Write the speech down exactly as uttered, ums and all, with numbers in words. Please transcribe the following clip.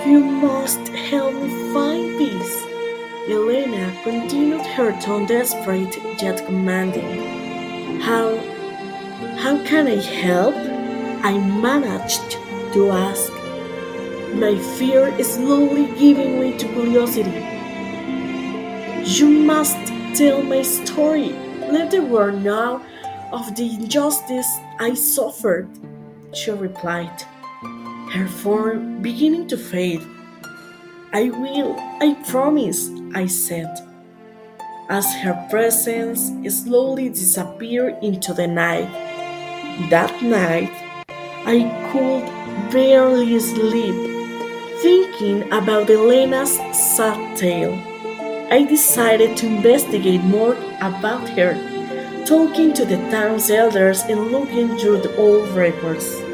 You must help me find peace. Elena continued her tone desperate yet commanding. How how can I help? I managed to ask, my fear is slowly giving way to curiosity. You must tell my story. Let the world know of the injustice I suffered, she replied, her form beginning to fade. I will, I promise, I said, as her presence slowly disappeared into the night. That night, I could barely sleep, thinking about Elena's sad tale. I decided to investigate more about her, talking to the town's elders and looking through the old records.